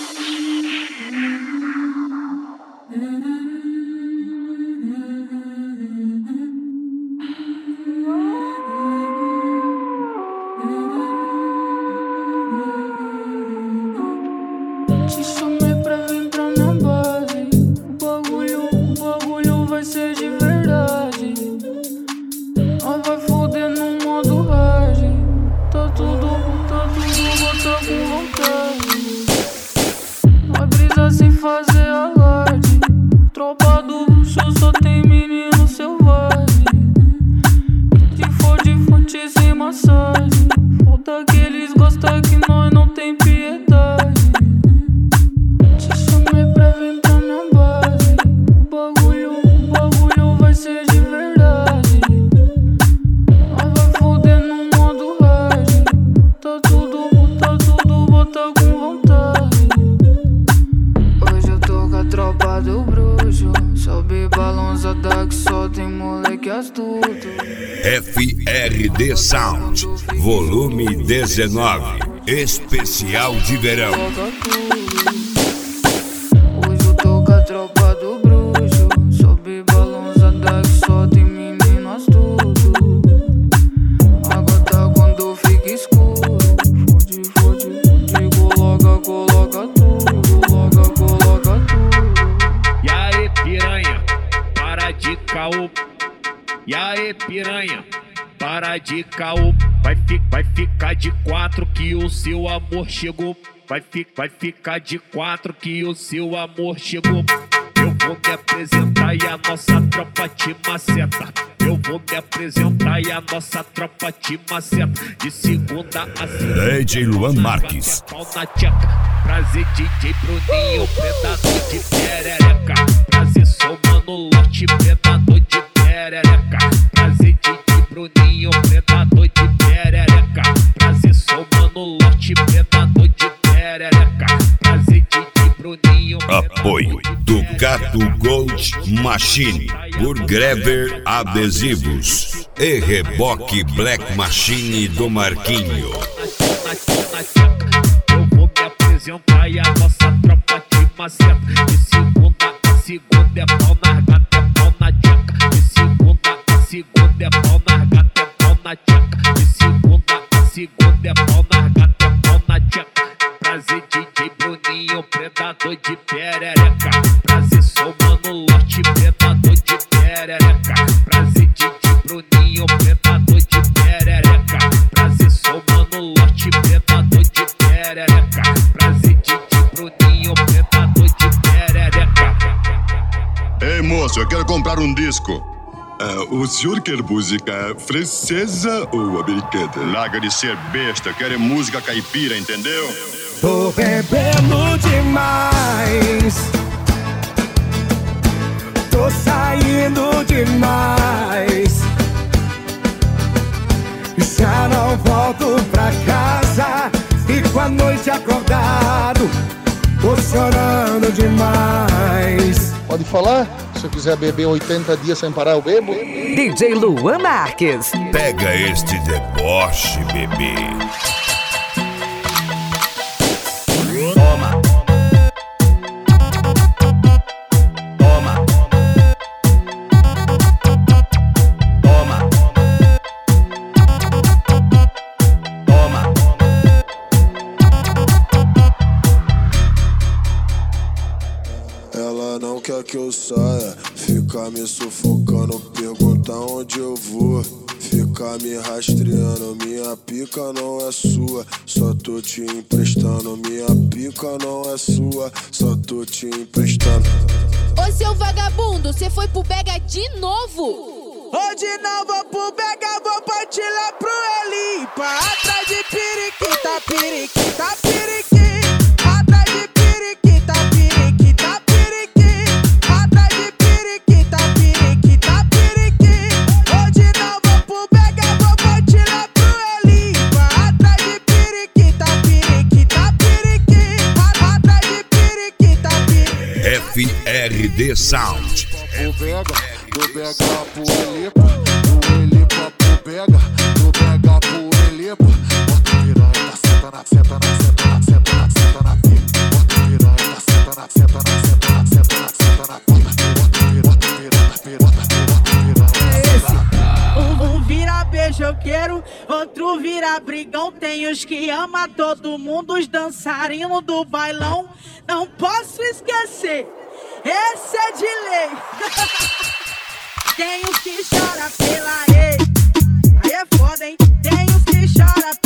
Te chamei pra vir pra minha base. O bagulho vai ser de verdade. Nós vai foder no modo hard. Tá tudo bota com vontade. Vai brisar sem fazer alarde. Tropa do luxo só tem menino selvagem. Que for de fonte sem massagem. Falta que eles gostam que nós não tem piedade. Te chamei pra vir pra minha base. O bagulho vai ser de verdade. Nós vai foder no modo hard. Tá tudo bota com vontade. Hoje eu tô com a tropa do bruxo. Sobe balançada que só tem moleque astuto. FRD Sound, volume 19, especial de verão. Hoje eu tô com a tropa do bruxo. Sobe balançada que só tem menino astuto. Agora quando fica escuro. Fode, coloca tudo. E aí piranha, para de caô. E aí piranha, para de caô. Vai ficar de 4 que o seu amor chegou. Vai ficar de 4 que o seu amor chegou. Eu vou me apresentar e a nossa tropa te maceta. Eu vou me apresentar e a nossa tropa te maceta. De segunda a segunda. DJ Luan Marques. Pau na tcheca. Prazer DJ Bruninho, predador de perereca. Prazer sou mano lote, predador de perereca. Prazer DJ Bruninho, predador de perereca. Prazer sou mano lote, predador de perereca. Prazer DJ Bruninho. Apoio do Gato Gold Machine, Burgrever Adesivos e Reboque Black Machine do Marquinho. Eu vou me apresentar e a nossa tropa te maceta. De segunda a segunda é pau na gata, é pau na tcheca. De segunda a segunda é pau na gata, é pau na tcheca. De segunda a segunda é pau na gata, é pau na tcheca. Prazer DJ Bruninho, predador de perereca. Prazer sou mano lote, predador de perereca. Prazer DJ Bruninho, predador de perereca. Prazer sou mano lote, predador de perereca. Prazer DJ Bruninho, predador de perereca. Ei moço, eu quero comprar um disco. O senhor quer música francesa ou americana? Larga de ser besta, eu quero música caipira, entendeu? Tô bebendo demais. Tô saindo demais. Já não volto pra casa. Fico a noite acordado. Tô chorando demais. Pode falar? Se eu quiser beber 80 dias sem parar, eu bebo. DJ Luan Marques. Pega este deboche, bebê. Toma. Toma. Toma. Toma. Ela não quer que eu saia, fica me sufocando, pergunta onde eu vou. Fica me rastreando, minha pica não é sua, só tô te emprestando. Minha pica não é sua, só tô te emprestando. Ô seu vagabundo, cê foi pro Bega de novo? Hoje não vou pro Bega, vou partir lá pro Elipa. Atrás de periquita, periquita, periquita. Atrás de periquita, periquita, periquita. Atrás de periquita, periquita, periquita. Hoje não vou pro Bega, vou partir lá pro Elipa. Atrás de periquita, periquita, periquita. Atrás de periquita, periquita. FRD Sound. Do Bega pro Elipa, do Elipa pro Bega, do Bega pro Elipa. Bota piranha, senta na pica. Bota piranha, Um vira beijoqueiro, outro vira brigão. Tem os que ama todo mundo, os dançarinos do bailão. Não posso esquecer, esse é de lei. Tem os que chora pela ex, aí é foda, hein? Tem os que chora